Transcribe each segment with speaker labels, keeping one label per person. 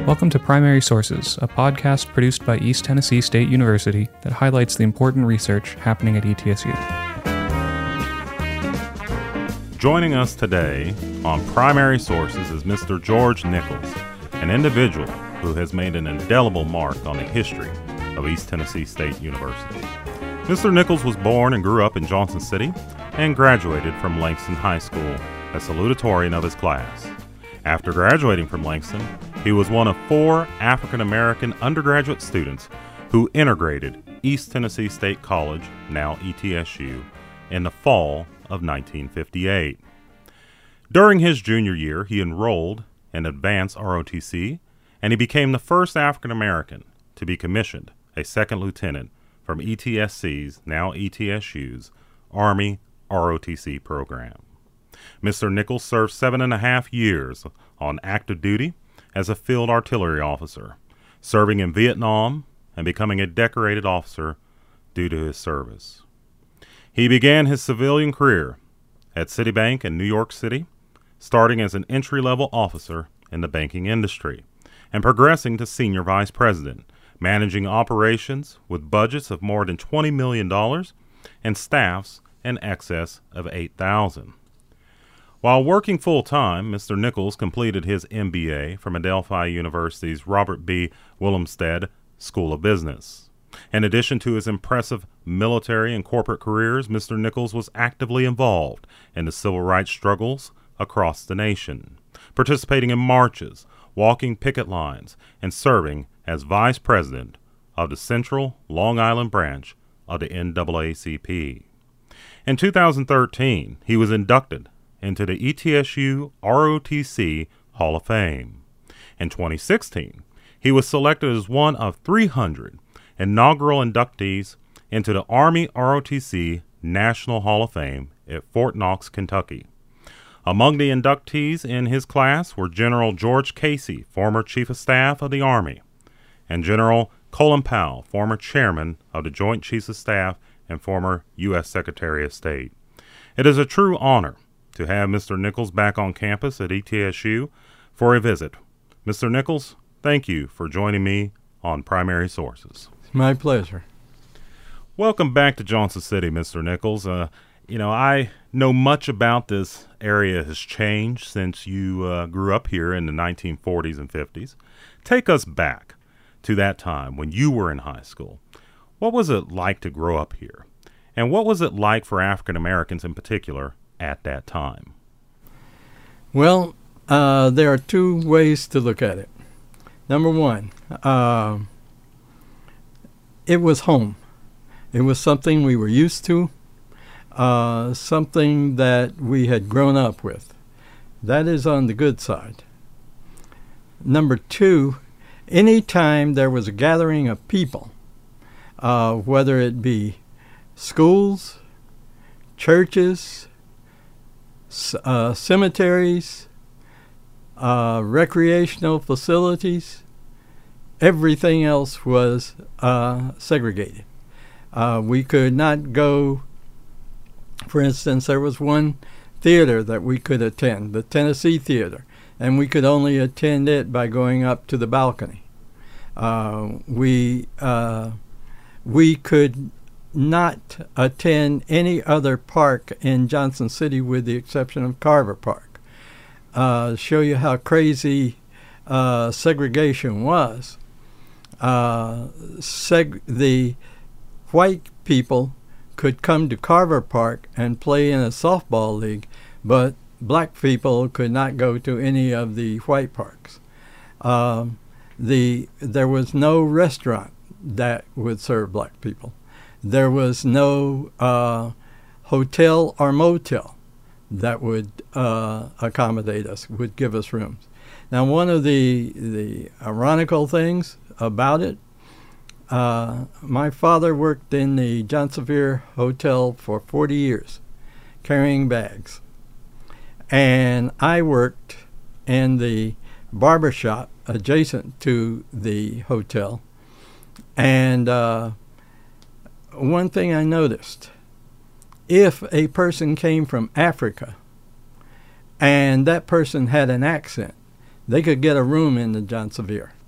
Speaker 1: Welcome to Primary Sources, a podcast produced by East Tennessee State University that highlights the important research happening at ETSU.
Speaker 2: Joining us today on Primary Sources is Mr. George Nichols, an individual who has made an indelible mark on the history of East Tennessee State University. Mr. Nichols was born and grew up in Johnson City and graduated from Langston High School as salutatorian of his class. After graduating from Langston, he was one of 4 African-American undergraduate students who integrated East Tennessee State College, now ETSU, in the fall of 1958. During his junior year, he enrolled in advanced ROTC, and he became the first African-American to be commissioned a second lieutenant from ETSC's, now ETSU's, Army ROTC program. Mr. Nichols served 7.5 years on active duty as a field artillery officer, serving in Vietnam and becoming a decorated officer due to his service. He began his civilian career at Citibank in New York City, starting as an entry-level officer in the banking industry and progressing to senior vice president, managing operations with budgets of more than $20 million and staffs in excess of 8,000. While working full-time, Mr. Nichols completed his MBA from Adelphi University's Robert B. Willemstad School of Business. In addition to his impressive military and corporate careers, Mr. Nichols was actively involved in the civil rights struggles across the nation, participating in marches, walking picket lines, and serving as vice president of the Central Long Island branch of the NAACP. In 2013, he was inducted into the ETSU ROTC Hall of Fame. In 2016, he was selected as one of 300 inaugural inductees into the Army ROTC National Hall of Fame at Fort Knox, Kentucky. Among the inductees in his class were General George Casey, former Chief of Staff of the Army, and General Colin Powell, former Chairman of the Joint Chiefs of Staff and former U.S. Secretary of State. It is a true honor to have Mr. Nichols back on campus at ETSU for a visit. Mr. Nichols, thank you for joining me on Primary Sources.
Speaker 3: It's my pleasure.
Speaker 2: Welcome back to Johnson City, Mr. Nichols. I know much about this area has changed since you grew up here in the 1940s and 50s. Take us back to that time when you were in high school. What was it like to grow up here? And what was it like for African Americans in particular at that time?
Speaker 3: Well, there are 2 ways to look at it. Number one, it was home. It was something we were used to, something that we had grown up with. That is on the good side. Number 2, anytime there was a gathering of people, whether it be schools, churches, cemeteries, recreational facilities, everything else was segregated. We could not go, for instance, there was one theater that we could attend, the Tennessee Theater, and we could only attend it by going up to the balcony. We could not attend any other park in Johnson City with the exception of Carver Park. Show you how crazy segregation was. The white people could come to Carver Park and play in a softball league, but black people could not go to any of the white parks. There was no restaurant that would serve black people. There was no hotel or motel that would accommodate us, would give us rooms. Now, one of the ironical things about it, my father worked in the John Sevier Hotel for 40 years, carrying bags. And I worked in the barber shop adjacent to the hotel. And one thing I noticed, if a person came from Africa and that person had an accent, they could get a room in the John Sevier.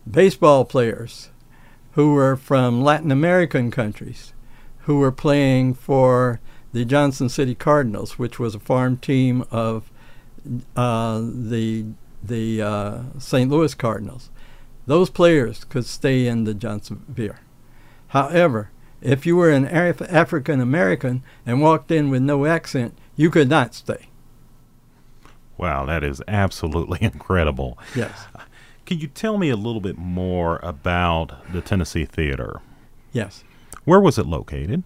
Speaker 3: baseball players who were from Latin American countries who were playing for the Johnson City Cardinals, which was a farm team of the St. Louis Cardinals. Those players could stay in the Johnsonville. However, if you were an African American and walked in with no accent, you could not stay.
Speaker 2: Wow, that is absolutely incredible.
Speaker 3: Yes.
Speaker 2: Can you tell me a little bit more about the Tennessee Theater?
Speaker 3: Yes.
Speaker 2: Where was it located?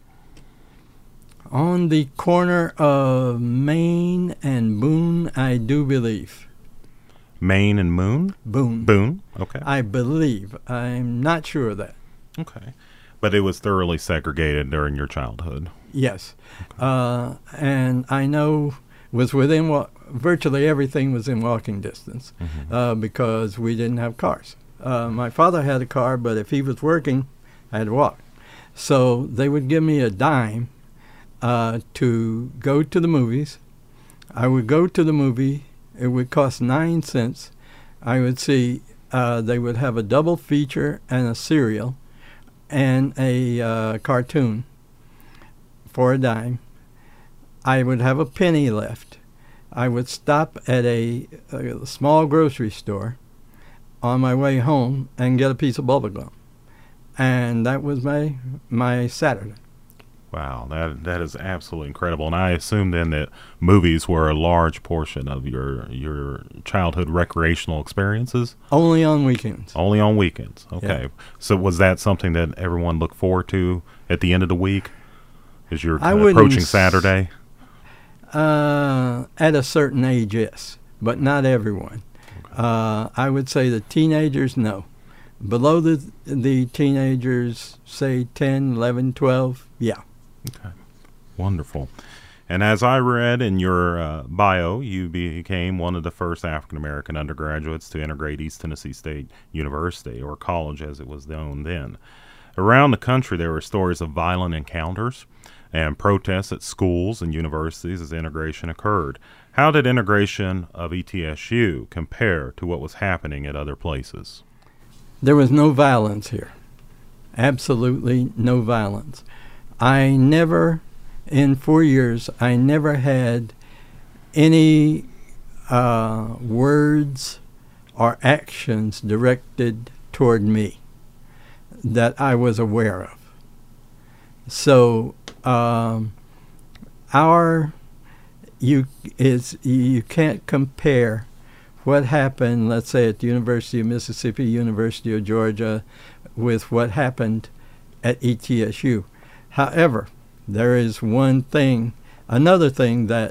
Speaker 3: On the corner of Main and Boone, I do believe.
Speaker 2: Main and Moon?
Speaker 3: Boone.
Speaker 2: Boone, okay.
Speaker 3: I believe. I'm not sure of that.
Speaker 2: Okay. But it was thoroughly segregated during your childhood.
Speaker 3: Yes. And I know was within virtually everything was in walking distance because we didn't have cars. My father had a car, but if he was working, I had to walk. So they would give me a dime to go to the movies. I would go to the movie. It would cost 9 cents. I would see they would have a double feature and a serial and a cartoon for a dime. I would have a penny left. I would stop at a small grocery store on my way home and get a piece of bubble gum. And that was my Saturday.
Speaker 2: Wow, that is absolutely incredible. And I assume then that movies were a large portion of your childhood recreational experiences?
Speaker 3: Only on weekends.
Speaker 2: Only on weekends. Okay.
Speaker 3: Yeah.
Speaker 2: So was that something that everyone looked forward to at the end of the week as you're approaching Saturday?
Speaker 3: At a certain age, yes, but not everyone. Okay. I would say the teenagers, no. Below the teenagers, say 10, 11, 12, yeah.
Speaker 2: Okay, wonderful. And as I read in your bio, you became one of the first African-American undergraduates to integrate East Tennessee State University, or college as it was known then. Around the country, there were stories of violent encounters and protests at schools and universities as integration occurred. How did integration of ETSU compare to what was happening at other places?
Speaker 3: There was no violence here. Absolutely no violence. I never, in 4 years, I never had any words or actions directed toward me that I was aware of. So you can't compare what happened, let's say, at the University of Mississippi, University of Georgia, with what happened at ETSU. However, there is another thing that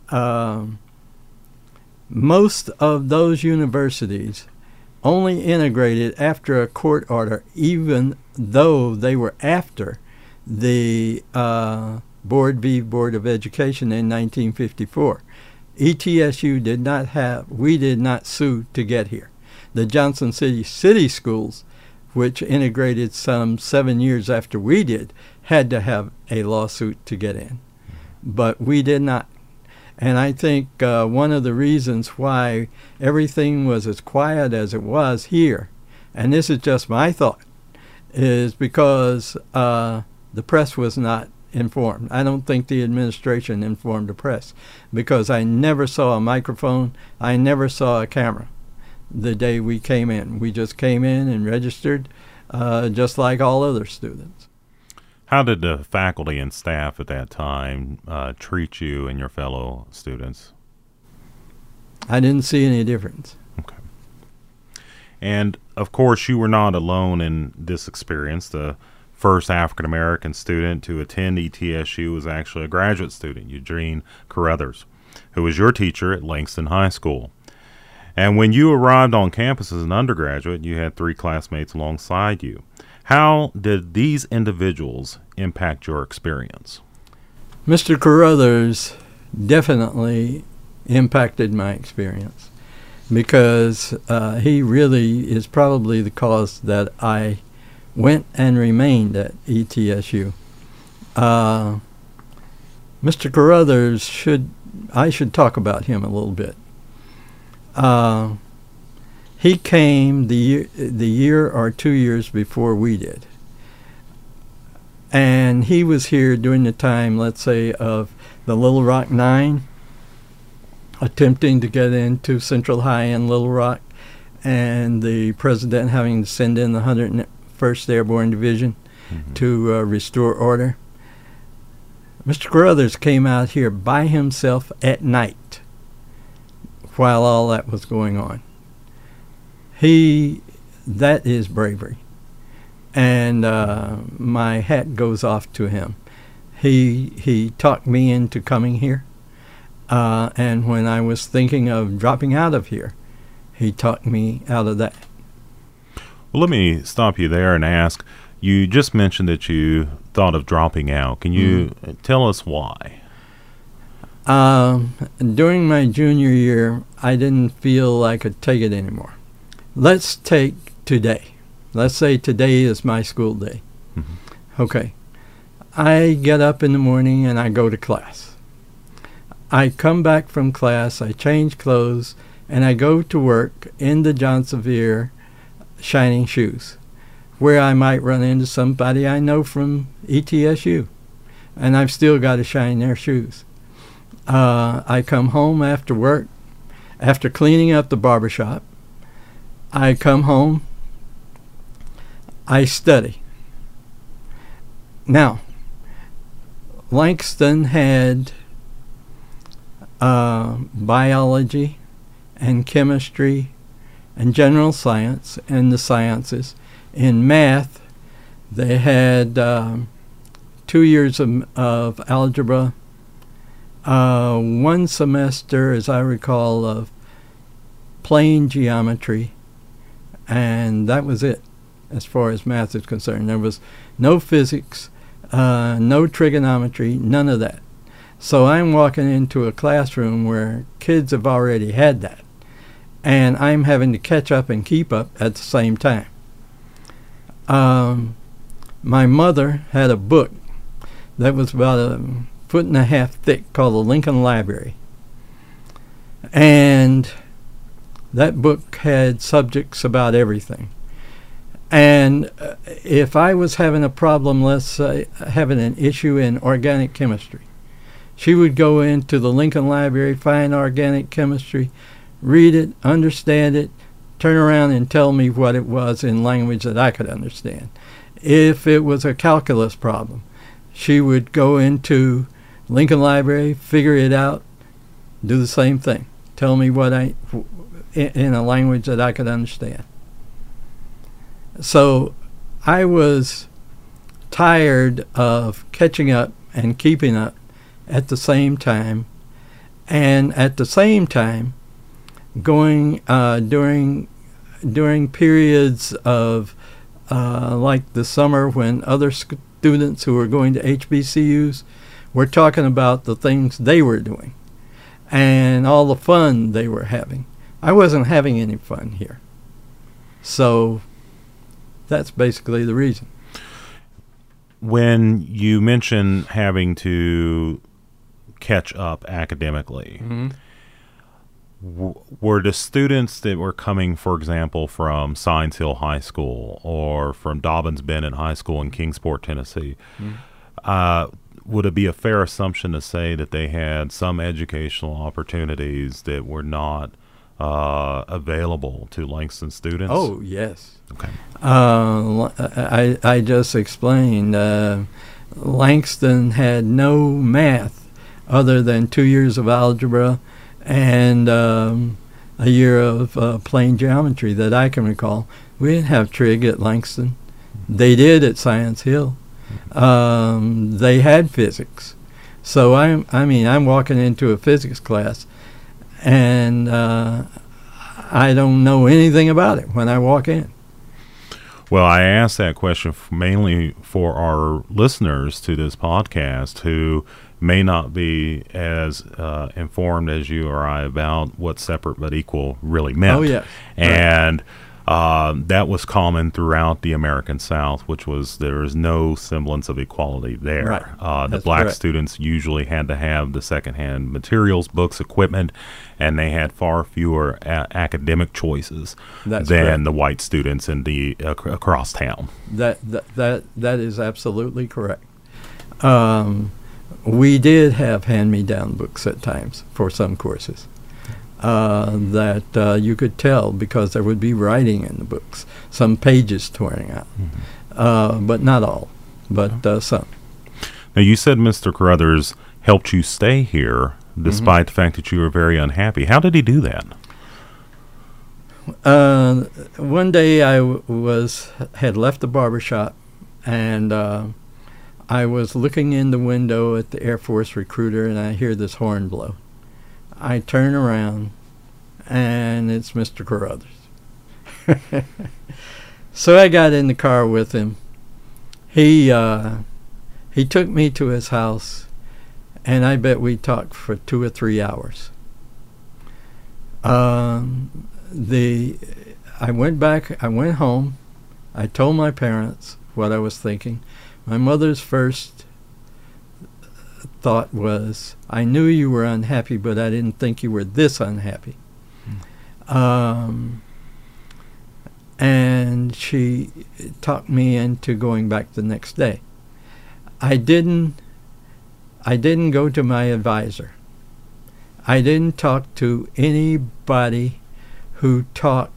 Speaker 3: most of those universities only integrated after a court order, even though they were after the Board of Education in 1954. ETSU we did not sue to get here. The Johnson City Schools, which integrated some 7 years after we did, had to have a lawsuit to get in. But we did not. And I think one of the reasons why everything was as quiet as it was here, and this is just my thought, is because the press was not informed. I don't think the administration informed the press, because I never saw a microphone, I never saw a camera the day we came in. We just came in and registered just like all other students.
Speaker 2: How did the faculty and staff at that time treat you and your fellow students?
Speaker 3: I didn't see any difference.
Speaker 2: Okay. And, of course, you were not alone in this experience. The first African-American student to attend ETSU was actually a graduate student, Eugene Carruthers, who was your teacher at Langston High School. And when you arrived on campus as an undergraduate, you had 3 classmates alongside you. How did these individuals impact your experience?
Speaker 3: Mr. Carruthers definitely impacted my experience, because he really is probably the cause that I went and remained at ETSU. Mr. Carruthers I should talk about him a little bit. He came the year or 2 years before we did. And he was here during the time, let's say, of the Little Rock Nine, attempting to get into Central High in Little Rock, and the president having to send in the 101st Airborne Division to restore order. Mr. Carruthers came out here by himself at night while all that was going on. That is bravery. And my hat goes off to him. He talked me into coming here. And when I was thinking of dropping out of here, he talked me out of that.
Speaker 2: Well, let me stop you there and ask, you just mentioned that you thought of dropping out. Can you tell us why?
Speaker 3: During my junior year, I didn't feel I could take it anymore. Let's take today. Let's say today is my school day. Okay. I get up in the morning and I go to class. I come back from class, I change clothes, and I go to work in the John Sevier Shining Shoes, where I might run into somebody I know from ETSU, and I've still got to shine their shoes. I come home after work, after cleaning up the barbershop. I come home, I study. Now, Langston had biology and chemistry and general science and the sciences. In math, they had 2 years of algebra, 1 semester, as I recall, of plane geometry, and that was it as far as math is concerned. There was no physics, no trigonometry, none of that. So I'm walking into a classroom where kids have already had that, and I'm having to catch up and keep up at the same time. My mother had a book that was about 1.5 foot thick called the Lincoln Library, and that book had subjects about everything. And if I was having a problem, let's say having an issue in organic chemistry, she would go into the Lincoln Library, find organic chemistry, read it, understand it, turn around and tell me what it was in language that I could understand. If it was a calculus problem, she would go into Lincoln Library, figure it out, do the same thing, tell me what in a language that I could understand. So I was tired of catching up and keeping up at the same time, and at the same time going during periods of like the summer when other students who were going to HBCUs were talking about the things they were doing and all the fun they were having. I wasn't having any fun here. So that's basically the reason.
Speaker 2: When you mention having to catch up academically, were the students that were coming, for example, from Science Hill High School or from Dobbins-Bennett High School in Kingsport, Tennessee, would it be a fair assumption to say that they had some educational opportunities that were not available to Langston students?
Speaker 3: Oh, yes.
Speaker 2: Okay.
Speaker 3: I just explained. Langston had no math other than 2 years of algebra and a year of plane geometry that I can recall. We didn't have trig at Langston. They did at Science Hill. They had physics. So I'm walking into a physics class, and I don't know anything about it when I walk in.
Speaker 2: Well, I asked that question mainly for our listeners to this podcast who may not be as informed as you or I about what separate but equal really meant.
Speaker 3: Oh, yeah.
Speaker 2: And that was common throughout the American South, which was there is no semblance of equality there.
Speaker 3: Right.
Speaker 2: The black
Speaker 3: correct.
Speaker 2: students usually had to have the secondhand materials, books, equipment, and they had far fewer academic choices
Speaker 3: That's
Speaker 2: than
Speaker 3: correct.
Speaker 2: the white students in the across town.
Speaker 3: That is absolutely correct. We did have hand-me-down books at times for some courses that you could tell because there would be writing in the books, some pages torn out, but not all, but some.
Speaker 2: Now, you said Mr. Carruthers helped you stay here despite the fact that you were very unhappy. How did he do that?
Speaker 3: One day I had left the barber shop, and I was looking in the window at the Air Force recruiter, and I hear this horn blow. I turn around, and it's Mr. Carruthers. So I got in the car with him. He took me to his house, and I bet we talked for 2 or 3 hours. I went back. I went home. I told my parents what I was thinking. My mother's first thought was, I knew you were unhappy, but I didn't think you were this unhappy. And she talked me into going back the next day. I didn't go to my advisor. I didn't talk to anybody who taught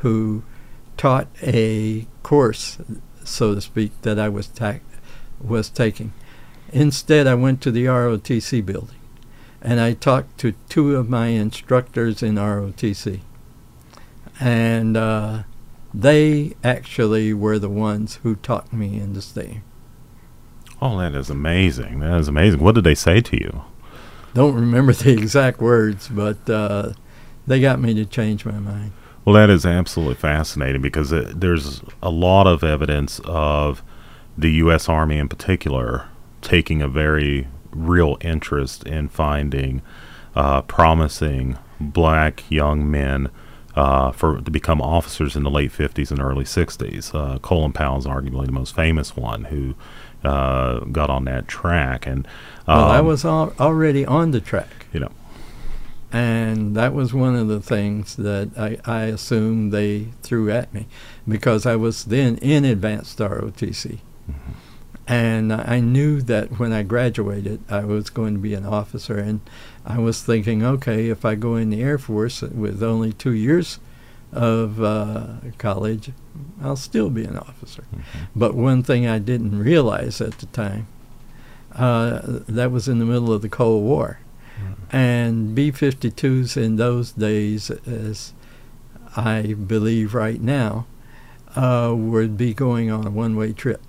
Speaker 3: a course, so to speak, that I was taking. Instead, I went to the ROTC building, and I talked to 2 of my instructors in ROTC. And they actually were the ones who talked me into staying.
Speaker 2: Oh, that is amazing. That is amazing. What did they say to you?
Speaker 3: Don't remember the exact words, but they got me to change my mind.
Speaker 2: Well, that is absolutely fascinating because there's a lot of evidence of the U.S. Army in particular taking a very real interest in finding promising black young men to become officers in the late 50s and early 60s. Colin Powell is arguably the most famous one who got on that track. And
Speaker 3: well, I was already on the track.
Speaker 2: You know.
Speaker 3: And that was one of the things that I assumed they threw at me because I was then in advanced ROTC.
Speaker 2: Mm-hmm.
Speaker 3: And I knew that when I graduated, I was going to be an officer. And I was thinking, okay, if I go in the Air Force with only 2 years of college, I'll still be an officer. Mm-hmm. But one thing I didn't realize at the time, that was in the middle of the Cold War. Mm-hmm. And B-52s in those days, as I believe right now, would be going on a one-way trip.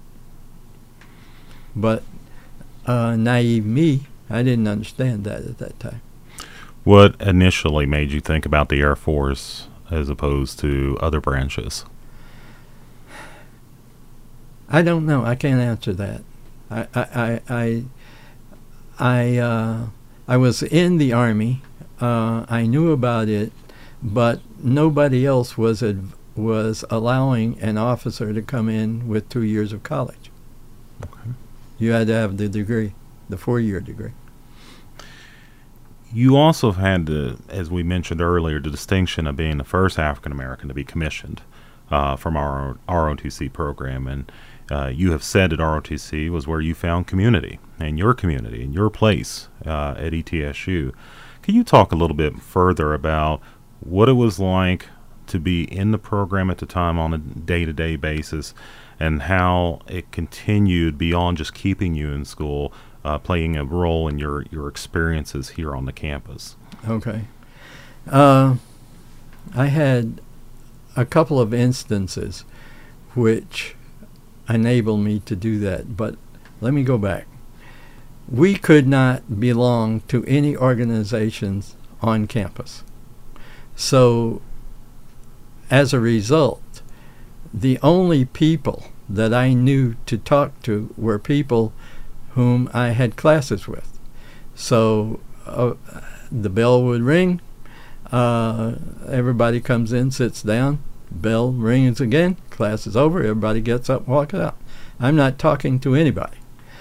Speaker 3: But naive me, I didn't understand that at that time.
Speaker 2: What initially made you think about the Air Force as opposed to other branches?
Speaker 3: I don't know. I can't answer that. I was in the Army. I knew about it, but nobody else was allowing an officer to come in with 2 years of college.
Speaker 2: Okay.
Speaker 3: You had to have the degree, the 4-year degree.
Speaker 2: You also had, as we mentioned earlier, the distinction of being the first African American to be commissioned from our ROTC program. And you have said that ROTC was where you found community and your place at ETSU. Can you talk a little bit further about what it was like to be in the program at the time on a day-to-day basis and how it continued beyond just keeping you in school, playing a role in your experiences here on the campus?
Speaker 3: Okay. I had a couple of instances which enabled me to do that, but let me go back. We could not belong to any organizations on campus. So, as a result, the only people that I knew to talk to were people whom I had classes with. So the bell would ring, everybody comes in, sits down, Bell rings again. Class is over. Everybody gets up and walks out. I'm not talking to anybody.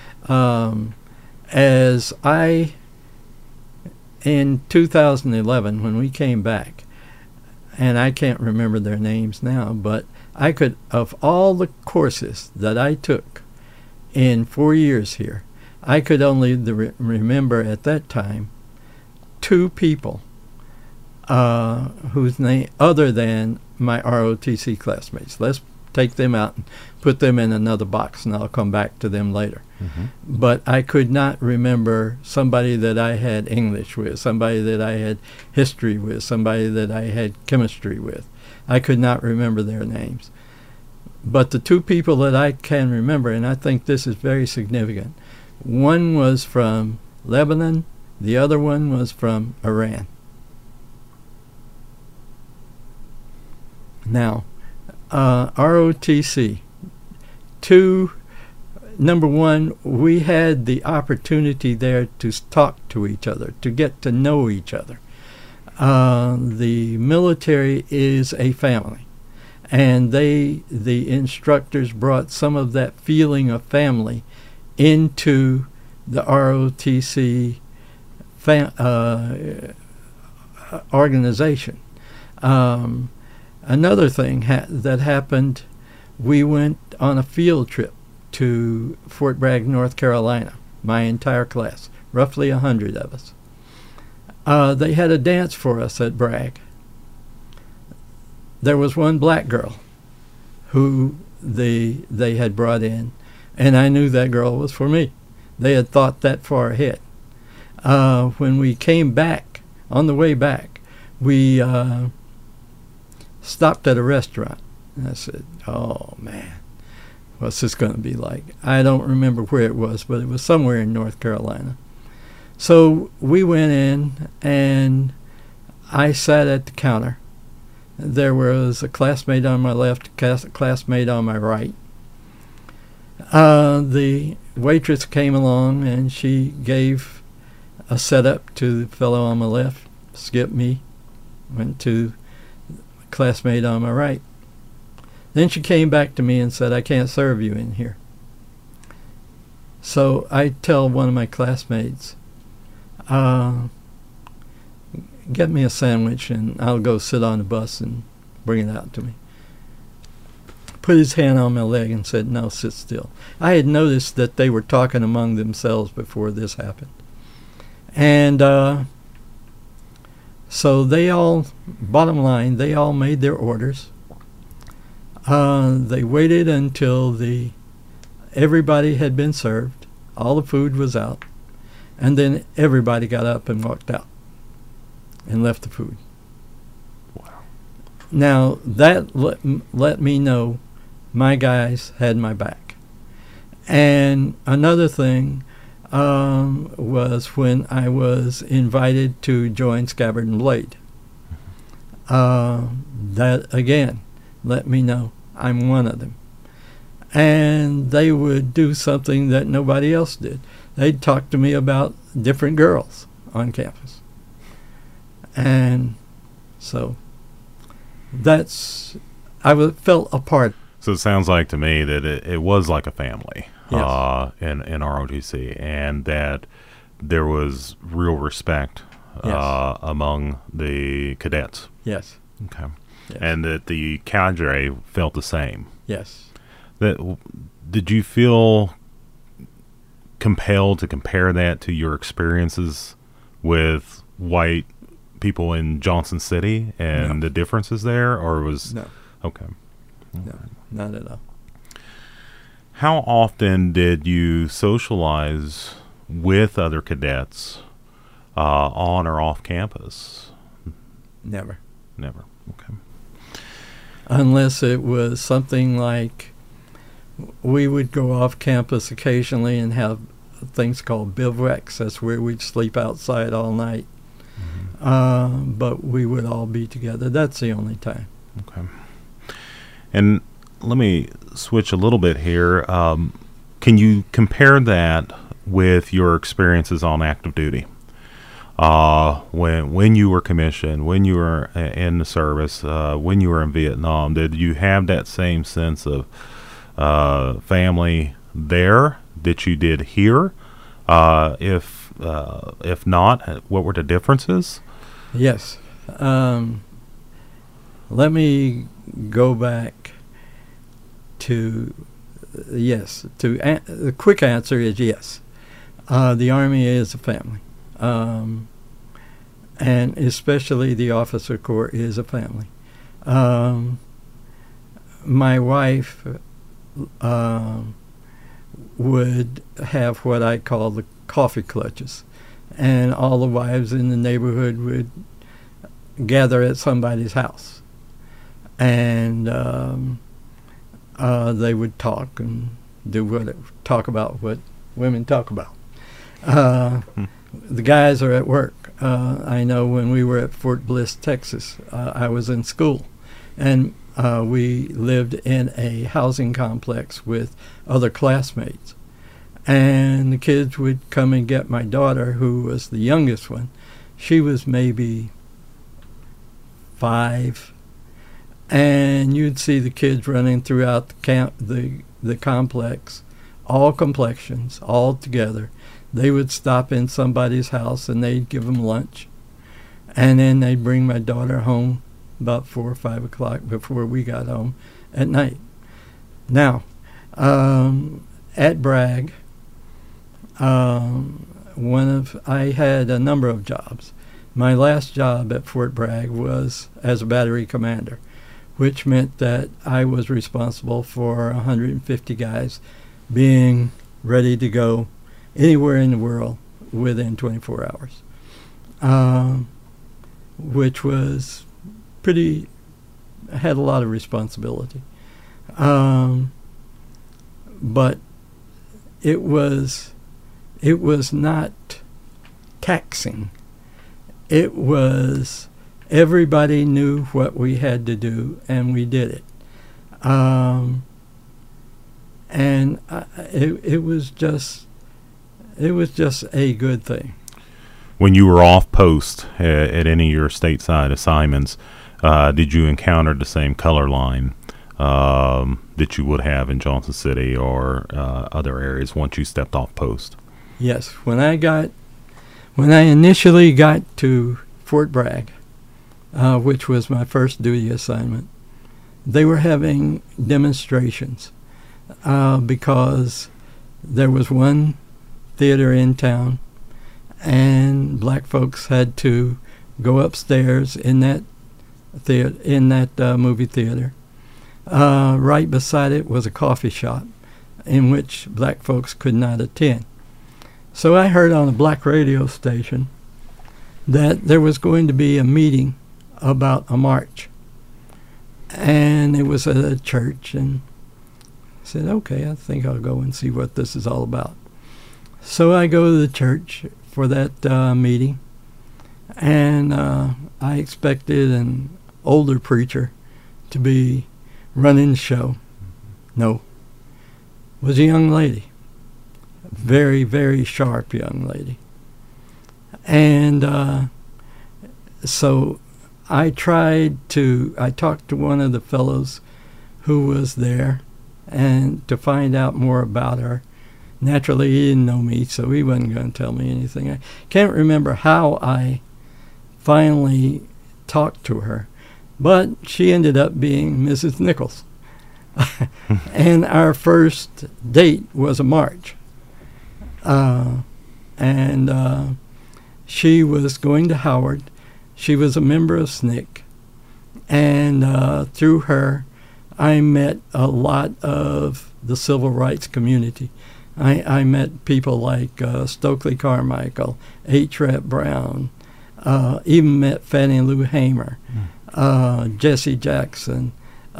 Speaker 3: In 2011, when we came back, and I can't remember their names now, but I could, of all the courses that I took in 4 years here, I could only remember at that time 2 people whose name, other than my ROTC classmates. Let's take them out and put them in another box, and I'll come back to them later. Mm-hmm. But I could not remember somebody that I had English with, somebody that I had history with, somebody that I had chemistry with. I could not remember their names. But the 2 people that I can remember, and I think this is very significant, one was from Lebanon, the other one was from Iran. Now, ROTC, number one, we had the opportunity there to talk to each other, to get to know each other. The military is a family, and the instructors brought some of that feeling of family into the ROTC organization. Another thing that happened, we went on a field trip to Fort Bragg, North Carolina, my entire class, roughly 100 of us. They had a dance for us at Bragg. There was one black girl who they had brought in, and I knew that girl was for me. They had thought that far ahead. When we came back, on the way back, we stopped at a restaurant. And I said, oh, man, what's this going to be like? I don't remember where it was, but it was somewhere in North Carolina. So we went in, and I sat at the counter. There was a classmate on my left, a classmate on my right. The waitress came along, and she gave a setup to the fellow on my left, skipped me, went to the classmate on my right. Then she came back to me and said, I can't serve you in here. So I tell one of my classmates, get me a sandwich and I'll go sit on the bus and bring it out to me. Put his hand on my leg and said, no, sit still. I had noticed that they were talking among themselves before this happened. And so they all, bottom line, they all made their orders. They waited until everybody had been served, all the food was out, and then everybody got up and walked out and left the food.
Speaker 2: Wow.
Speaker 3: Now, that let me know my guys had my back. And another thing was when I was invited to join Scabbard and Blade. That, again, let me know I'm one of them. And they would do something that nobody else did. They'd talk to me about different girls on campus. And so I felt a part.
Speaker 2: So it sounds like to me that it was like a family.
Speaker 3: Yes.
Speaker 2: In ROTC, and that there was real respect
Speaker 3: Yes.
Speaker 2: among the cadets.
Speaker 3: Yes.
Speaker 2: Okay.
Speaker 3: Yes.
Speaker 2: And that the cadre felt the same.
Speaker 3: Yes.
Speaker 2: Did you feel compelled to compare that to your experiences with white people in Johnson City and the differences there, or was
Speaker 3: No.
Speaker 2: Okay.
Speaker 3: No, not at all.
Speaker 2: How often did you socialize with other cadets on or off campus?
Speaker 3: Never.
Speaker 2: Never. Okay.
Speaker 3: Unless it was something like we would go off campus occasionally and have things called bivouacs. That's where we'd sleep outside all night. Mm-hmm. But we would all be together. That's the only time.
Speaker 2: Okay. And let me switch a little bit here. Can you compare that with your experiences on active duty? when you were commissioned, when you were in the service, when you were in Vietnam? Did you have that same sense of family there that you did here? If not, what were the differences?
Speaker 3: Yes. Let me go back to yes. The quick answer is yes. The Army is a family, and especially the officer corps is a family. My wife would have what I call the coffee clutches, and all the wives in the neighborhood would gather at somebody's house, and they would talk and talk about what women talk about. The guys are at work. I know when we were at Fort Bliss, Texas, I was in school, and we lived in a housing complex with other classmates. And the kids would come and get my daughter, who was the youngest one. She was maybe 5. And you'd see the kids running throughout the complex, all complexions, all together. They would stop in somebody's house and they'd give them lunch. And then they'd bring my daughter home about 4 or 5 o'clock before we got home at night. Now, at Bragg, I had a number of jobs. My last job at Fort Bragg was as a battery commander, which meant that I was responsible for 150 guys being ready to go anywhere in the world within 24 hours, which was had a lot of responsibility. But it was not taxing. It was, everybody knew what we had to do, and we did it. And it was just a good thing.
Speaker 2: When you were off post at any of your stateside assignments, did you encounter the same color line that you would have in Johnson City or other areas once you stepped off post?
Speaker 3: Yes. When I initially got to Fort Bragg, which was my first duty assignment, they were having demonstrations because there was one theater in town, and black folks had to go upstairs in that movie theater. Right beside it was a coffee shop in which black folks could not attend. So I heard on a black radio station that there was going to be a meeting about a march. And it was at a church, and I said, okay, I think I'll go and see what this is all about. So I go to the church for that meeting, and I expected an older preacher to be running the show. No. It was a young lady. Very, very sharp young lady. And so I talked to one of the fellows who was there and to find out more about her. Naturally, he didn't know me, so he wasn't going to tell me anything. I can't remember how I finally talked to her, but she ended up being Mrs. Nichols. And our first date was a march. And she was going to Howard. She was a member of SNCC. And through her, I met a lot of the civil rights community. I met people like Stokely Carmichael, H. Rep. Brown, even met Fannie Lou Hamer, Jesse Jackson,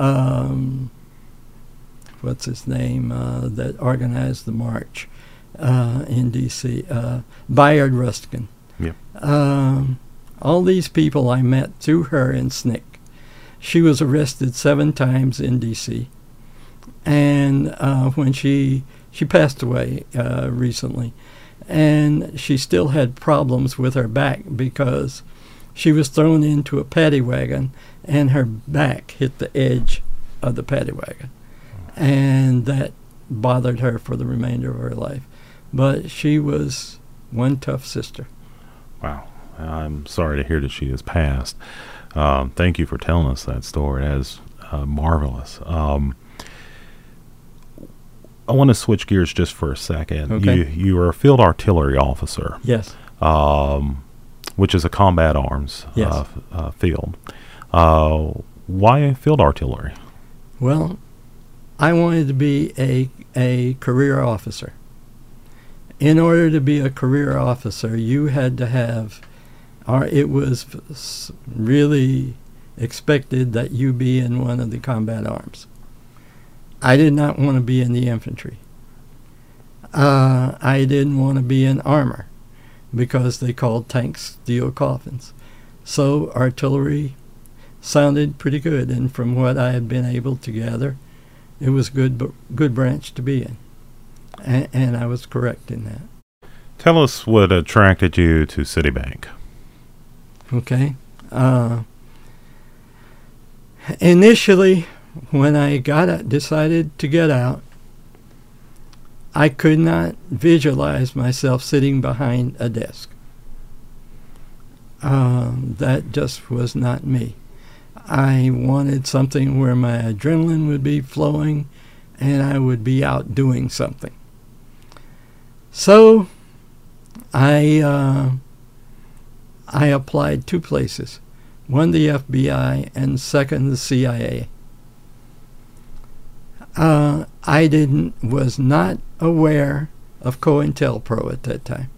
Speaker 3: what's his name, that organized the march in D.C., Bayard Rustin.
Speaker 2: Yep.
Speaker 3: All these people I met through her in SNCC. She was arrested 7 times in D.C., and when she passed away recently, and she still had problems with her back because she was thrown into a paddy wagon and her back hit the edge of the paddy wagon. And that bothered her for the remainder of her life. But she was one tough sister.
Speaker 2: Wow. I'm sorry to hear that she has passed. Thank you for telling us that story. That is marvelous. I want to switch gears just for a second.
Speaker 3: Okay.
Speaker 2: You were a field artillery officer.
Speaker 3: Yes.
Speaker 2: Which is a combat arms
Speaker 3: Yes.
Speaker 2: field. Why field artillery?
Speaker 3: Well, I wanted to be a career officer. In order to be a career officer, you had to have, or it was really expected that you be in one of the combat arms. I did not want to be in the infantry. I didn't want to be in armor because they called tanks steel coffins. So artillery sounded pretty good, and from what I had been able to gather, it was good branch to be in. And I was correct in that.
Speaker 2: Tell us what attracted you to Citibank.
Speaker 3: Okay. Initially, when I decided to get out, I could not visualize myself sitting behind a desk. That just was not me. I wanted something where my adrenaline would be flowing and I would be out doing something. So I applied 2 places. One, the FBI, and second, the CIA. I was not aware of COINTELPRO at that time.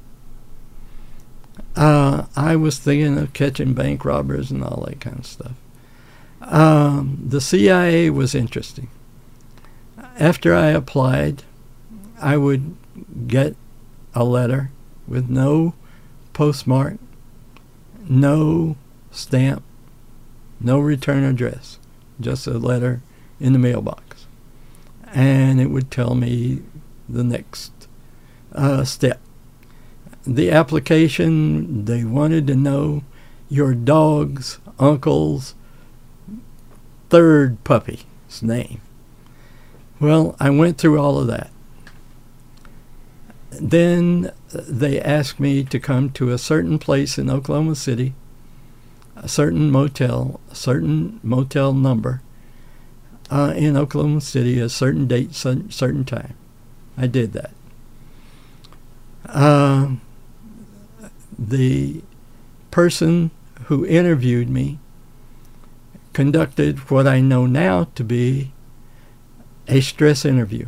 Speaker 3: I was thinking of catching bank robbers and all that kind of stuff. The CIA was interesting. After I applied, I would get a letter with no postmark, no stamp, no return address, just a letter in the mailbox. And it would tell me the next step. The application, they wanted to know your dog's uncle's 3rd puppy's name. Well, I went through all of that. Then they asked me to come to a certain place in Oklahoma City, a certain motel number in Oklahoma City, a certain date, certain time. I did that. The person who interviewed me conducted what I know now to be a stress interview.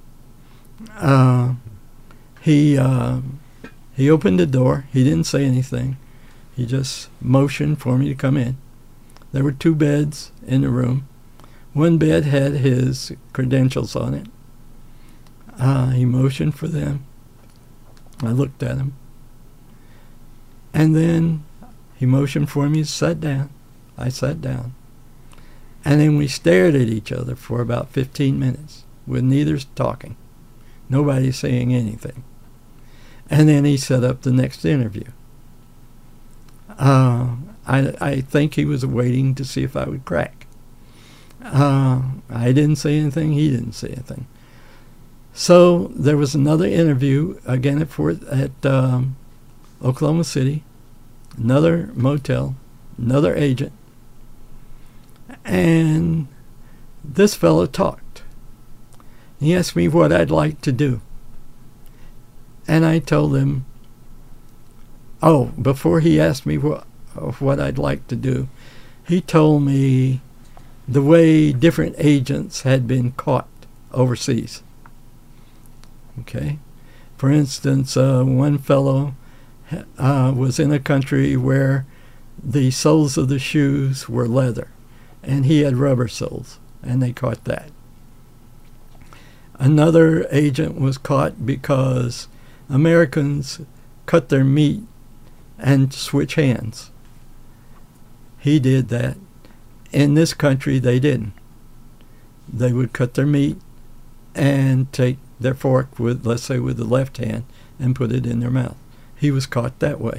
Speaker 3: He opened the door. He didn't say anything. He just motioned for me to come in. There were 2 beds in the room. One bed had his credentials on it. He motioned for them. I looked at him. And then he motioned for me to sit down. I sat down. And then we stared at each other for about 15 minutes with neither talking. Nobody saying anything. And then he set up the next interview. I think he was waiting to see if I would crack. I didn't say anything. He didn't say anything. So there was another interview again at Oklahoma City, another motel, another agent, and this fellow talked. He asked me what I'd like to do, and I told him. Oh, before he asked me what I'd like to do, he told me the way different agents had been caught overseas. Okay, for instance, one fellow was in a country where the soles of the shoes were leather, and he had rubber soles, and they caught that. Another agent was caught because Americans cut their meat and switch hands. He did that. In this country, they didn't. They would cut their meat and take their fork with, let's say, with the left hand, and put it in their mouth. He was caught that way.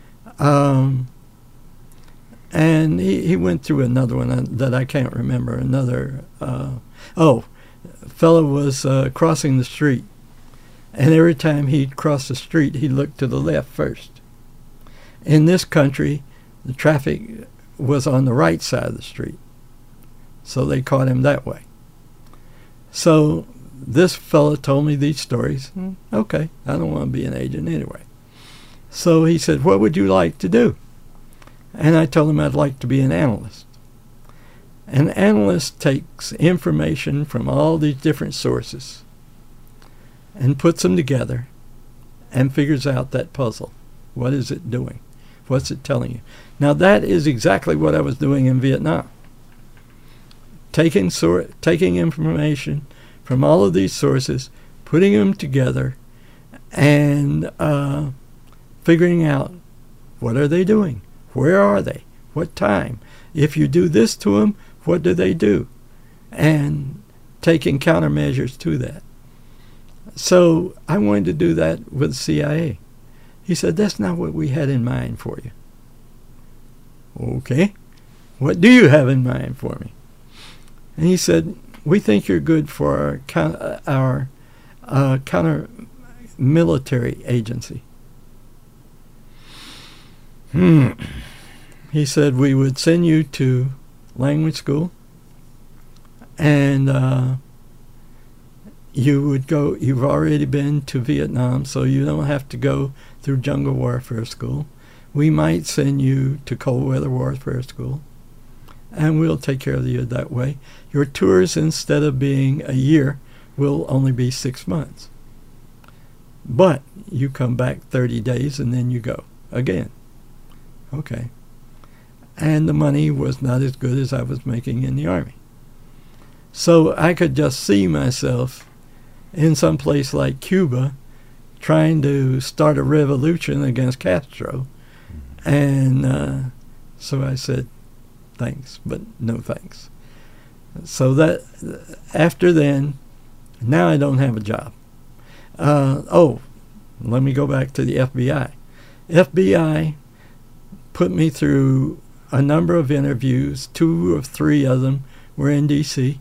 Speaker 3: And he went through another one that I can't remember. Another, fellow was crossing the street. And every time he'd cross the street, he looked to the left first. In this country, the traffic was on the right side of the street. So they caught him that way. So this fellow told me these stories. Okay, I don't want to be an agent anyway. So he said, what would you like to do? And I told him I'd like to be an analyst. An analyst takes information from all these different sources and puts them together and figures out that puzzle. What is it doing? What's it telling you? Now that is exactly what I was doing in Vietnam. Taking information from all of these sources, putting them together, and figuring out what are they doing? Where are they? What time? If you do this to them, what do they do? And taking countermeasures to that. So I wanted to do that with the CIA. He said, that's not what we had in mind for you. Okay. What do you have in mind for me? And he said, we think you're good for our counter-military agency. He said, we would send you to language school, and you would go, you've already been to Vietnam, so you don't have to go through jungle warfare school. We might send you to cold weather warfare school, and we'll take care of you that way. Your tours, instead of being a year, will only be 6 months. But you come back 30 days, and then you go again. Okay. And the money was not as good as I was making in the Army. So I could just see myself in some place like Cuba trying to start a revolution against Castro. And so I said, thanks, but no thanks. So that after then, now I don't have a job. Let me go back to the FBI. FBI put me through a number of interviews. 2 or 3 of them were in D.C.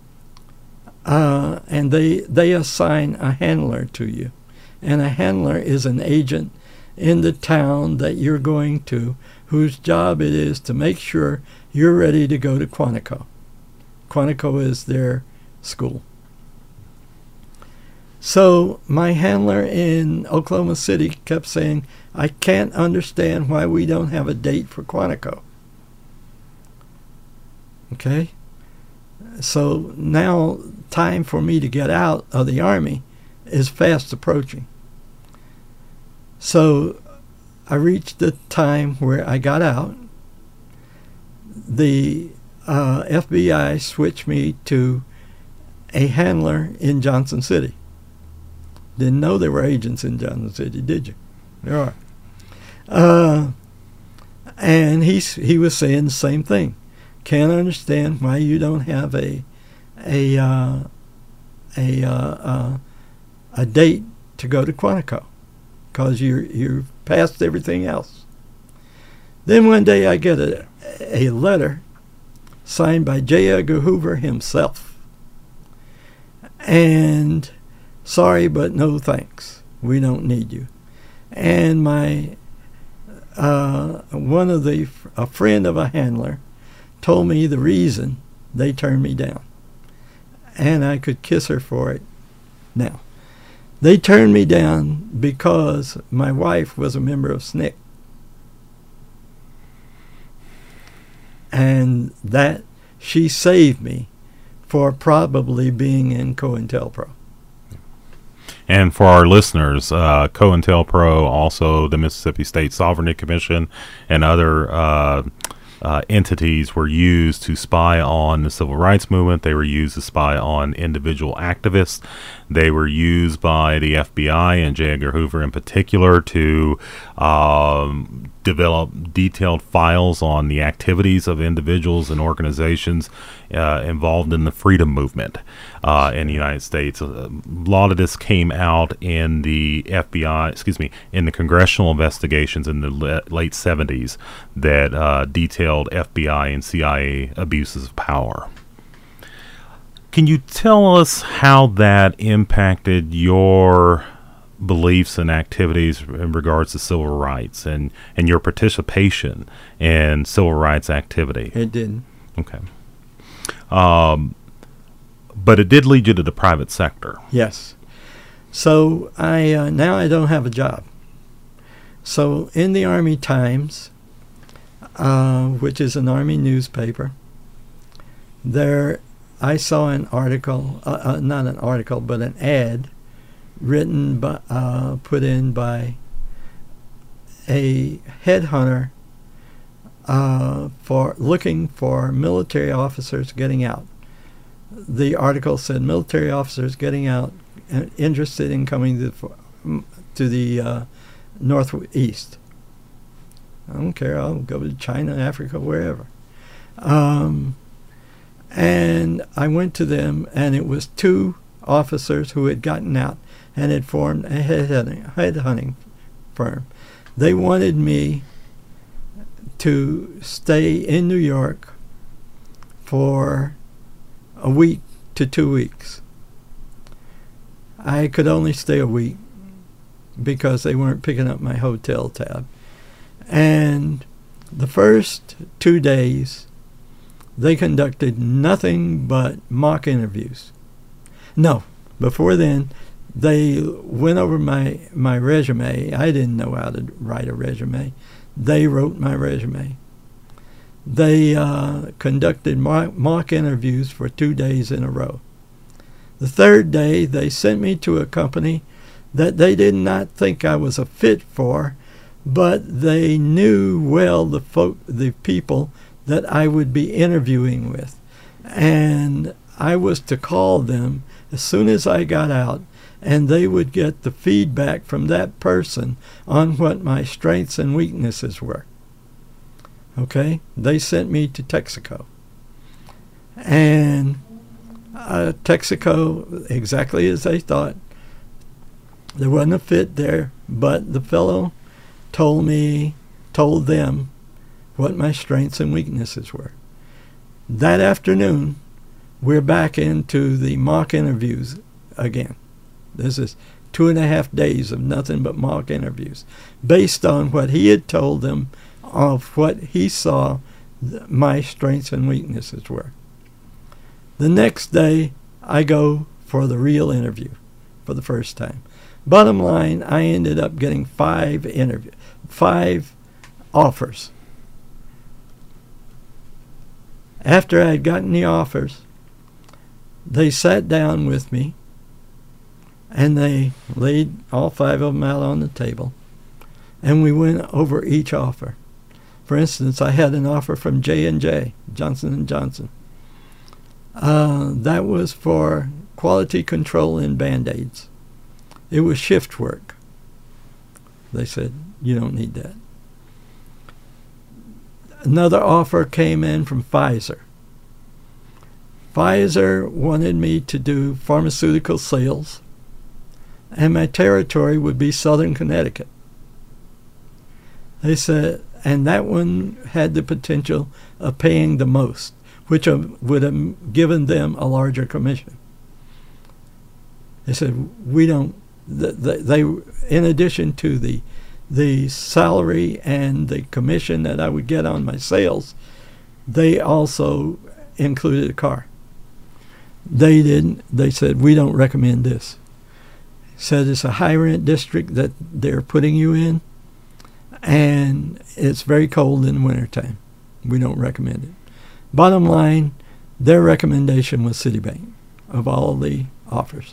Speaker 3: And they assign a handler to you. And a handler is an agent in the town that you're going to, whose job it is to make sure you're ready to go to Quantico. Quantico is their school. So my handler in Oklahoma City kept saying, I can't understand why we don't have a date for Quantico. Okay? So now time for me to get out of the Army is fast approaching. So I reached the time where I got out. The FBI switched me to a handler in Johnson City. Didn't know there were agents in Johnson City, did you? There are. And he was saying the same thing. Can't understand why you don't have a date to go to Quantico, because you're past everything else. Then one day I get a letter signed by J. Edgar Hoover himself. And sorry, but no thanks. We don't need you. And my a friend of a handler told me the reason they turned me down. And I could kiss her for it now. They turned me down because my wife was a member of SNCC. And that she saved me for probably being in COINTELPRO.
Speaker 2: And for our listeners, COINTELPRO, also the Mississippi State Sovereignty Commission, and other entities were used to spy on the civil rights movement. They were used to spy on individual activists. They were used by the FBI and J. Edgar Hoover in particular to develop detailed files on the activities of individuals and organizations involved in the freedom movement in the United States. A lot of this came out in the in the congressional investigations in the late 70s that detailed FBI and CIA abuses of power. Can you tell us how that impacted your beliefs and activities in regards to civil rights and your participation in civil rights activity?
Speaker 3: It didn't.
Speaker 2: Okay. But it did lead you to the private sector.
Speaker 3: Yes. So I now I don't have a job. So in the Army Times, which is an Army newspaper, there I saw an article, not an article, but an ad written by, put in by a headhunter for looking for military officers getting out. The article said military officers getting out interested in coming to the Northeast. I don't care. I'll go to China, Africa, wherever. And I went to them, and it was 2 officers who had gotten out and had formed a headhunting firm. They wanted me to stay in New York for a week to 2 weeks. I could only stay a week because they weren't picking up my hotel tab. And the first 2 days, they conducted nothing but mock interviews. No, before then, they went over my resume. I didn't know how to write a resume. They wrote my resume. They conducted mock interviews for 2 days in a row. The third day, they sent me to a company that they did not think I was a fit for, but they knew well the people that I would be interviewing with. And I was to call them as soon as I got out, and they would get the feedback from that person on what my strengths and weaknesses were. Okay? They sent me to Texaco. And Texaco, exactly as they thought, there wasn't a fit there, but the fellow told them what my strengths and weaknesses were. That afternoon, we're back into the mock interviews again. This is 2.5 days of nothing but mock interviews, based on what he had told them of what he saw my strengths and weaknesses were. The next day, I go for the real interview for the first time. Bottom line, I ended up getting 5 offers. After I had gotten the offers, they sat down with me, and they laid all 5 of them out on the table, and we went over each offer. For instance, I had an offer from J&J, Johnson & Johnson. That was for quality control in Band-Aids. It was shift work. They said, you don't need that. Another offer came in from Pfizer. Pfizer wanted me to do pharmaceutical sales, and my territory would be Southern Connecticut. They said, and that one had the potential of paying the most, which would have given them a larger commission. They said, we don't, they in addition to the salary and the commission that I would get on my sales, they also included a car. They didn't. They said, we don't recommend this. Said it's a high rent district that they're putting you in, and it's very cold in the wintertime. We don't recommend it. Bottom line, their recommendation was Citibank of all the offers.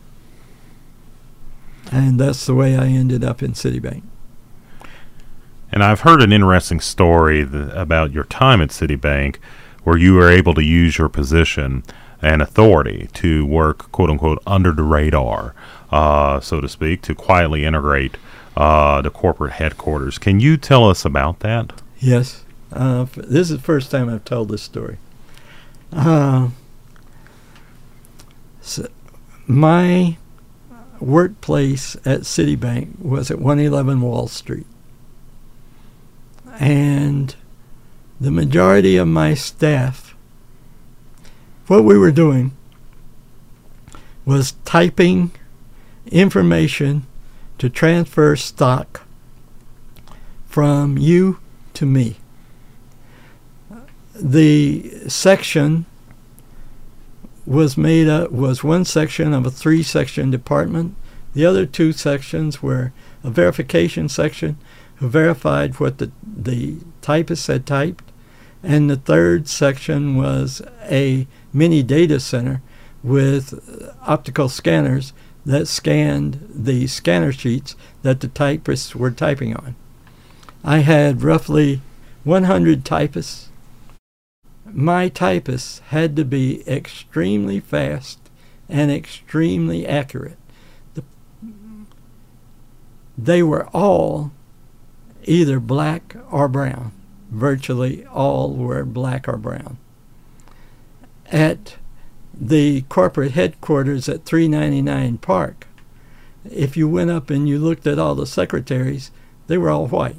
Speaker 3: And that's the way I ended up in Citibank.
Speaker 2: And I've heard an interesting story about your time at Citibank, where you were able to use your position and authority to work, quote unquote, under the radar, so to speak, to quietly integrate the corporate headquarters. Can you tell us about that?
Speaker 3: Yes. This is the first time I've told this story. So my workplace at Citibank was at 111 Wall Street. And the majority of my staff, what we were doing was typing information to transfer stock from you to me. The section was one section of a 3-section department. The other 2 sections were a verification section who verified what the typist had typed, and the 3rd section was a mini data center with optical scanners that scanned the scanner sheets that the typists were typing on. I had roughly 100 typists. My typists had to be extremely fast and extremely accurate. They were all either black or brown. Virtually all were black or brown. At the corporate headquarters at 399 Park, if you went up and you looked at all the secretaries, they were all white.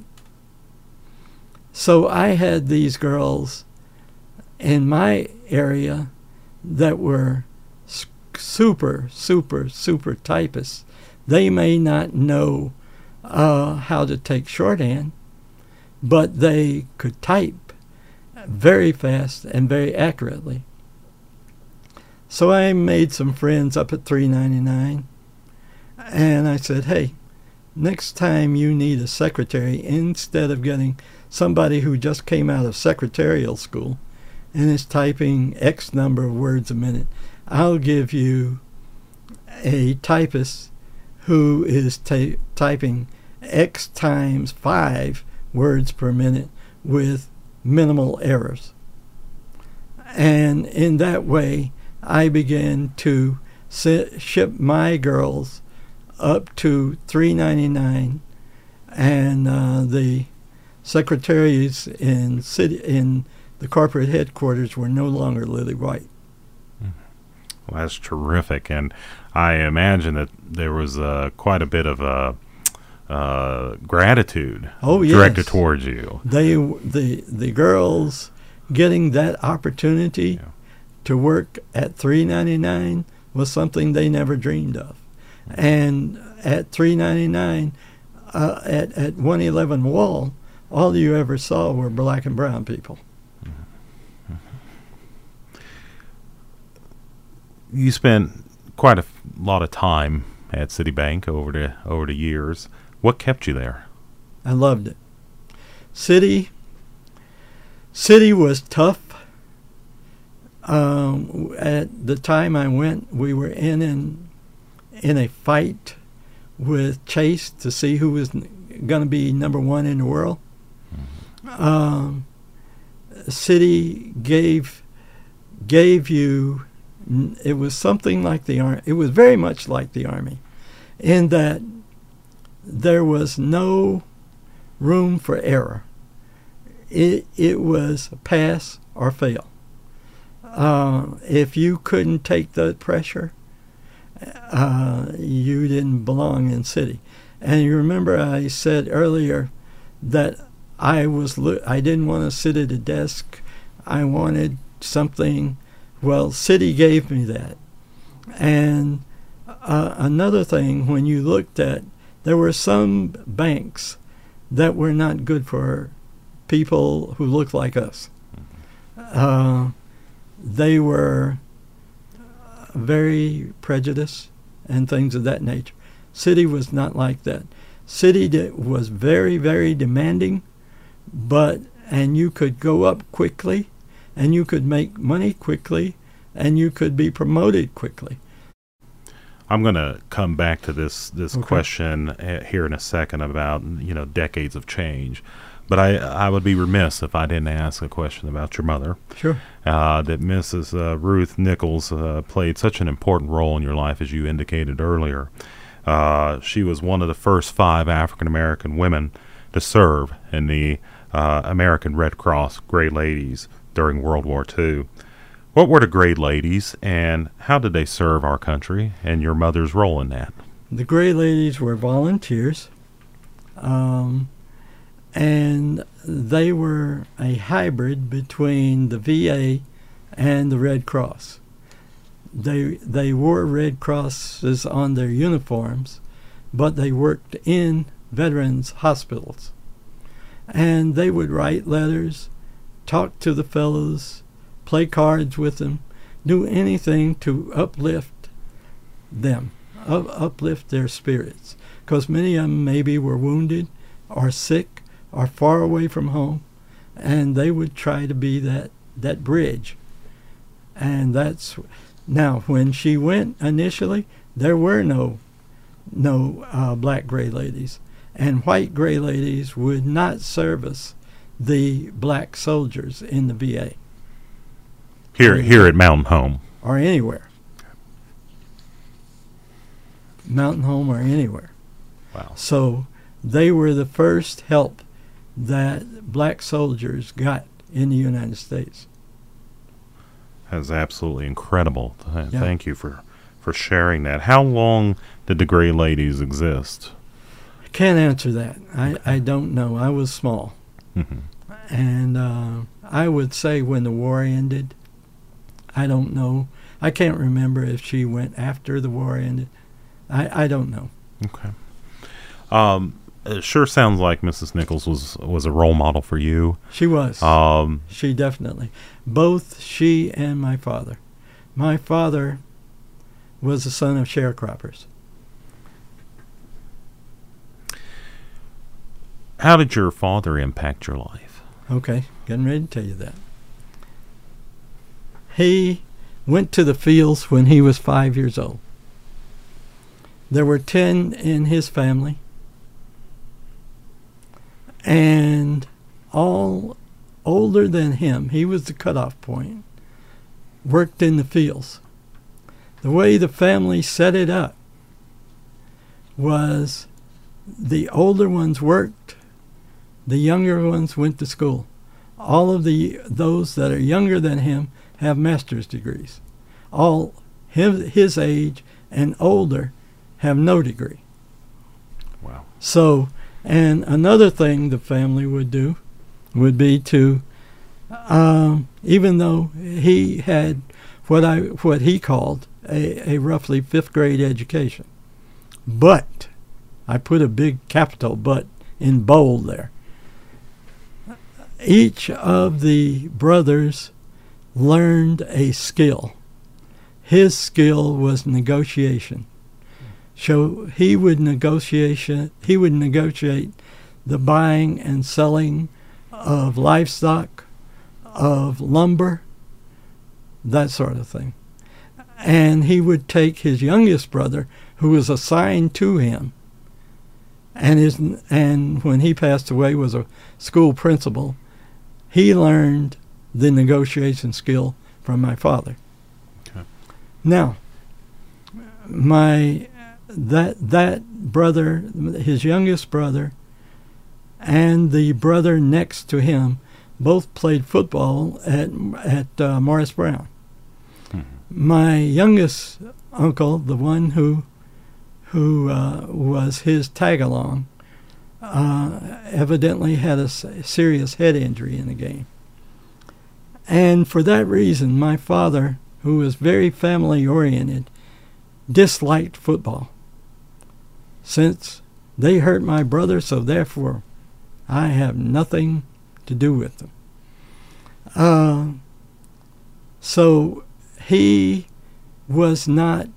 Speaker 3: So I had these girls in my area that were super typists. They may not know how to take shorthand, but they could type very fast and very accurately. So I made some friends up at 399, and I said, hey, next time you need a secretary, instead of getting somebody who just came out of secretarial school and is typing X number of words a minute, I'll give you a typist who is typing X times 5 words per minute with minimal errors. And in that way, I began to ship my girls up to 399, and the secretaries in the corporate headquarters were no longer Lily White.
Speaker 2: Well, that's terrific, and I imagine that there was quite a bit of gratitude directed towards you.
Speaker 3: The girls getting that opportunity to work at 399 was something they never dreamed of. And at 399, at 111 Wall, all you ever saw were black and brown people.
Speaker 2: You spent quite a lot of time at Citibank over the years. What kept you there?
Speaker 3: I loved it. Citi was tough. At the time I went, we were in a fight with Chase to see who was going to be number 1 in the world. Citi gave you, it was something like the Army. It was very much like the Army, in that there was no room for error. It was pass or fail. If you couldn't take the pressure, you didn't belong in Citi. And you remember I said earlier that I didn't want to sit at a desk. I wanted something. Well, Citi gave me that. And another thing, when you looked at, there were some banks that were not good for people who looked like us. They were very prejudiced and things of that nature. Citi was not like that. Citi was very, very demanding, and you could go up quickly, and you could make money quickly, and you could be promoted quickly.
Speaker 2: I'm going to come back to this
Speaker 3: Okay.
Speaker 2: question here in a second about decades of change, but I would be remiss if I didn't ask a question about your mother.
Speaker 3: Sure.
Speaker 2: That Mrs. Ruth Nichols played such an important role in your life, as you indicated earlier. She was one of the first 5 African American women to serve in the American Red Cross Gray Ladies during World War II. What were the Gray Ladies, and how did they serve our country, and your mother's role in that?
Speaker 3: The Gray Ladies were volunteers, and they were a hybrid between the VA and the Red Cross. They wore Red Crosses on their uniforms, but they worked in veterans' hospitals. And they would write letters, talk to the fellows, play cards with them, do anything to uplift them, uplift their spirits. Because many of them maybe were wounded or sick or far away from home, and they would try to be that bridge. And that's... Now, when she went initially, there were no black Gray Ladies, and white Gray Ladies would not service the black soldiers in the VA.
Speaker 2: Here at Mountain Home.
Speaker 3: Or anywhere. Mountain Home or anywhere.
Speaker 2: Wow.
Speaker 3: So they were the first help that black soldiers got in the United States.
Speaker 2: That's absolutely incredible.
Speaker 3: Yeah.
Speaker 2: Thank you for sharing that. How long did the Gray Ladies exist?
Speaker 3: I can't answer that. I don't know. I was small.
Speaker 2: Mm-hmm.
Speaker 3: And I would say when the war ended, I don't know. I can't remember if she went after the war ended. I don't know.
Speaker 2: Okay. It sure sounds like Mrs. Nichols was a role model for you.
Speaker 3: She was. She definitely. Both she and my father. My father was the son of sharecroppers.
Speaker 2: How did your father impact your life?
Speaker 3: Okay, getting ready to tell you that. He went to the fields when he was 5 years old. There were 10 in his family, and all older than him, he was the cutoff point, worked in the fields. The way the family set it up was the older ones worked, the younger ones went to school. All of those that are younger than him have master's degrees. All his age and older have no degree.
Speaker 2: Wow.
Speaker 3: So, and another thing the family would do would be to, even though he had what he called a roughly 5th grade education, but, I put a big capital but in bold there, each of the brothers learned a skill. His skill was negotiation. So he would negotiate the buying and selling of livestock, of lumber, that sort of thing. And he would take his youngest brother, who was assigned to him, and when he passed away was a school principal. He learned the negotiation skill from my father.
Speaker 2: Okay.
Speaker 3: Now, that brother, his youngest brother, and the brother next to him both played football at Morris Brown. Mm-hmm. My youngest uncle, the one who was his tag-along, evidently had a serious head injury in the game. And for that reason, my father, who was very family-oriented, disliked football. Since they hurt my brother, so therefore I have nothing to do with them. So he was not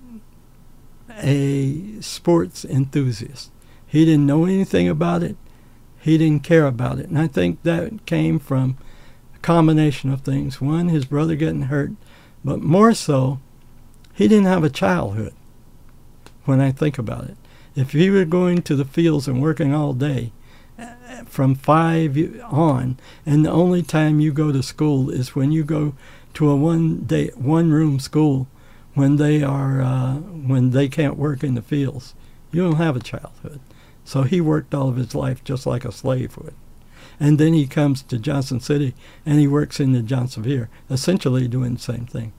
Speaker 3: a sports enthusiast. He didn't know anything about it. He didn't care about it. And I think that came from a combination of things. One, his brother getting hurt, but more so, he didn't have a childhood, when I think about it. If he were going to the fields and working all day, from 5 on, and the only time you go to school is when you go to a one-room school when they can't work in the fields You don't have a childhood. So he worked all of his life just like a slave would. And then he comes to Johnson City, and he works in the Johnsonville, essentially doing the same thing.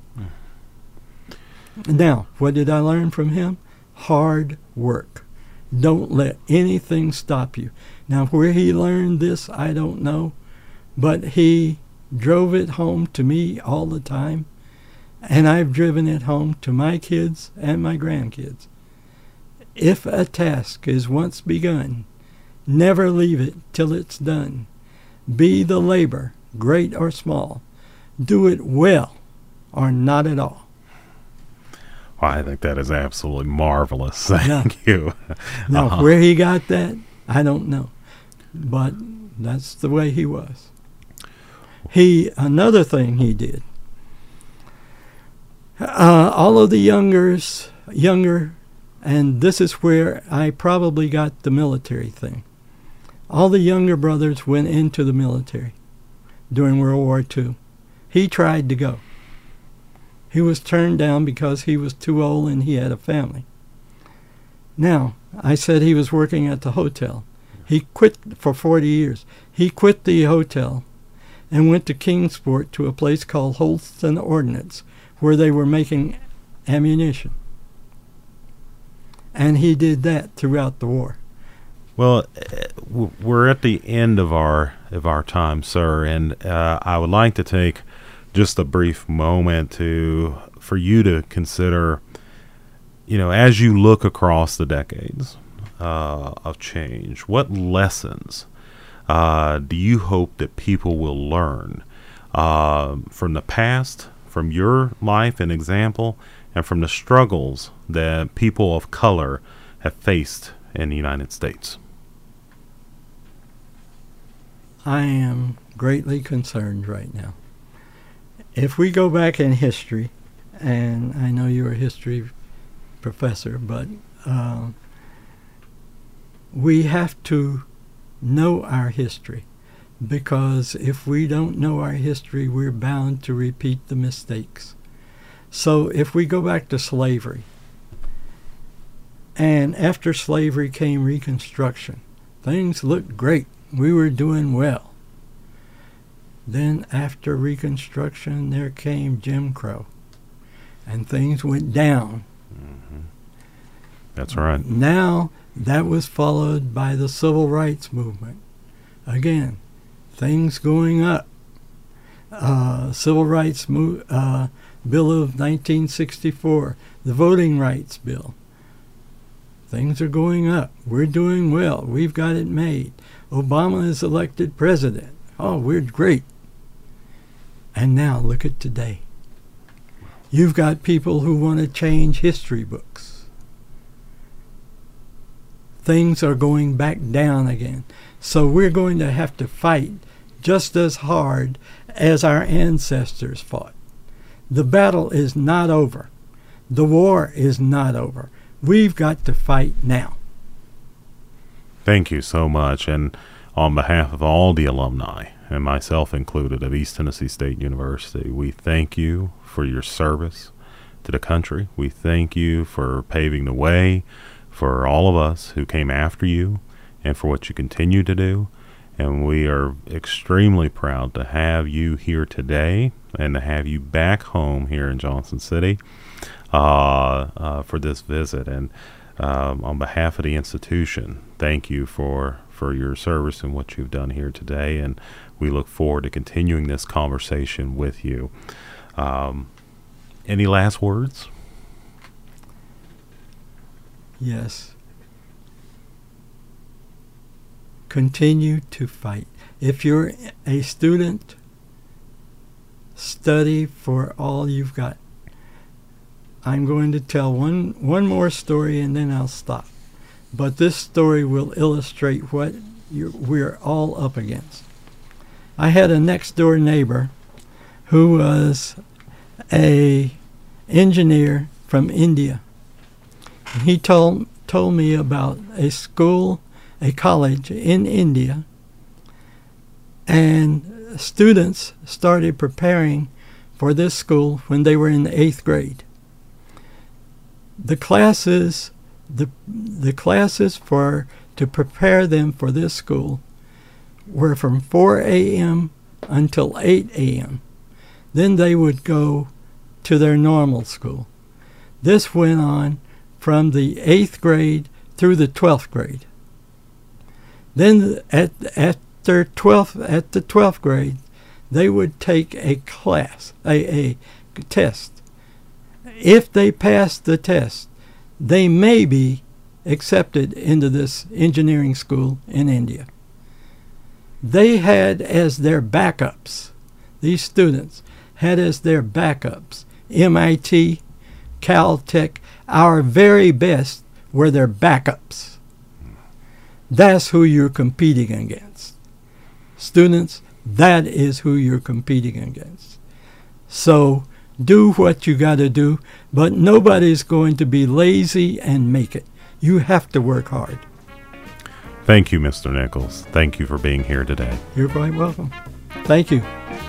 Speaker 3: Now, what did I learn from him? Hard work. Don't let anything stop you. Now, where he learned this, I don't know, but he drove it home to me all the time, and I've driven it home to my kids and my grandkids. If a task is once begun, never leave it till it's done. Be the labor, great or small. Do it well or not at all.
Speaker 2: Well, I think that is absolutely marvelous. Thank you.
Speaker 3: Now, where he got that, I don't know. But that's the way he was. Another thing he did, all of the younger, and this is where I probably got the military thing. All the younger brothers went into the military during World War II. He tried to go. He was turned down because he was too old and he had a family. Now, I said he was working at the hotel. He quit for 40 years. He quit the hotel and went to Kingsport to a place called Holston Ordnance, where they were making ammunition. And he did that throughout the war.
Speaker 2: Well, we're at the end of our time, sir, and I would like to take just a brief moment for you to consider, as you look across the decades of change, what lessons do you hope that people will learn from the past, from your life and example, and from the struggles that people of color have faced in the United States?
Speaker 3: I am greatly concerned right now. If we go back in history, and I know you're a history professor, but we have to know our history, because if we don't know our history, we're bound to repeat the mistakes. So if we go back to slavery, and after slavery came Reconstruction, things looked great. We were doing well. Then after Reconstruction, there came Jim Crow, and things went down.
Speaker 2: Mm-hmm. That's right.
Speaker 3: Now that was followed by the Civil Rights Movement. Again, things going up. Civil Rights Bill of 1964, the Voting Rights Bill. Things are going up. We're doing well. We've got it made. Obama is elected president. Oh, we're great. And now look at today. You've got people who want to change history books. Things are going back down again. So we're going to have to fight just as hard as our ancestors fought. The battle is not over. The war is not over. We've got to fight now.
Speaker 2: Thank you so much. And on behalf of all the alumni, and myself included, of East Tennessee State University, we thank you for your service to the country. We thank you for paving the way for all of us who came after you, and for what you continue to do. And we are extremely proud to have you here today and to have you back home here in Johnson City for this visit. And on behalf of the institution, thank you for your service and what you've done here today. And we look forward to continuing this conversation with you. Any last words?
Speaker 3: Yes. Continue to fight. If you're a student, study for all you've got. I'm going to tell one more story and then I'll stop. But this story will illustrate what we're all up against. I had a next door neighbor who was an engineer from India. He told me about a college in India, and students started preparing for this school when they were in the 8th grade. The classes The classes to prepare them for this school were from 4 a.m. until 8 a.m. Then they would go to their normal school. This went on from the 8th grade through the 12th grade. Then at the 12th grade, they would take a class, a test. If they passed the test, they may be accepted into this engineering school in India. They had as their backups, these students had as their backups, MIT, Caltech, our very best were their backups. That's who you're competing against. Students, that is who you're competing against. So do what you got to do, but nobody's going to be lazy and make it. You have to work hard.
Speaker 2: Thank you, Mr. Nichols. Thank you for being here today.
Speaker 3: You're quite welcome. Thank you.